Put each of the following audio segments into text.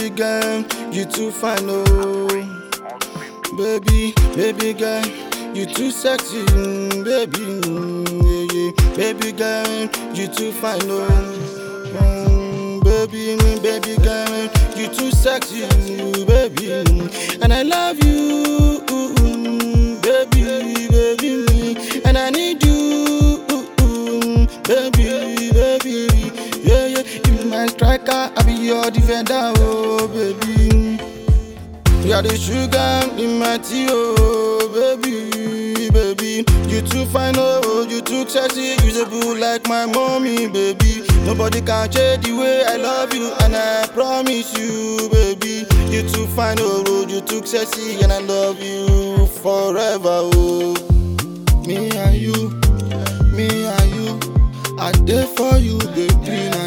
baby girl, you too fine, oh. Baby girl, you too sexy, baby, yeah, yeah. Baby girl, you too fine, oh. Baby girl, you too sexy, baby, and I love you, baby, and I need you, baby, yeah, yeah. You be my striker, I be your defender, oh, baby. You are the sugar in my tea, oh, baby. You too fine, oh, you too sexy. You a boo like my mommy, baby. Nobody can change the way I love you, and I promise you, baby. You too fine, oh, you too sexy, and I love you forever, oh. Me and you, I there for you, baby, na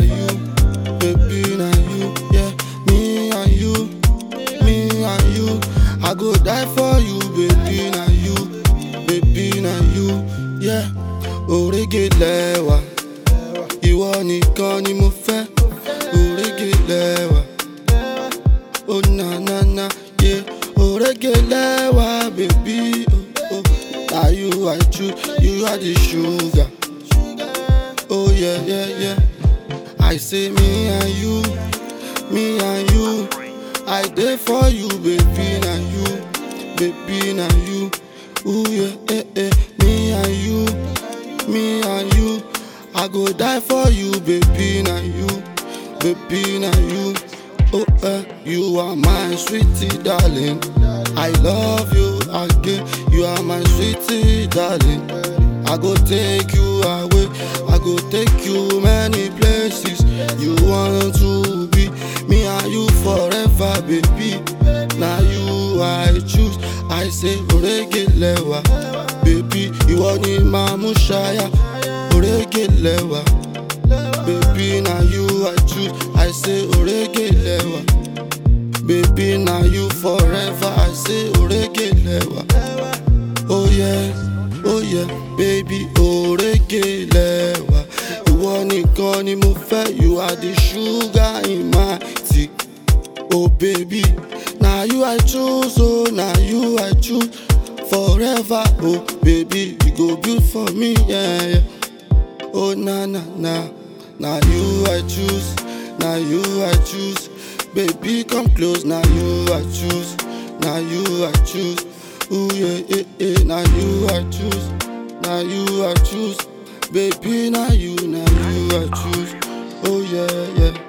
you, yeah. Me and you, I go die for you, baby, na you, yeah. Orege lẹ́wà, ìwọ nìkan ni mo fẹ́. Orege lẹ́wà, oh na, yeah. Orege lẹ́wà, baby, oh. Now you I choose, you are the sugar. Oh yeah. I say me and you, I there for you, baby, na you, ooh yeah, me and you, I go die for you, baby, na you, oh you are my sweetie darling, I love you again, you are my sweetie darling, I go take you away, I go take you many places you want to be, me and you forever, baby. Now you I choose, I say orege lẹ́wà, baby, ìwọ ni màá mú ṣáyà. Orege lẹ́wà, baby, now you I choose, I say orege lẹ́wà, baby, now you forever, I say orege lẹ́wà. Oh yeah, baby, orege lẹ́wà, ìwọ nìkan ni mo fẹ́, you are the sugar in my tea. Oh baby, now you I choose, oh now you I choose forever, oh baby, you go build for me, yeah. Oh na, now you I choose, baby come close, now you I choose, ooh yeah, now you I choose, baby now you I choose, oh yeah.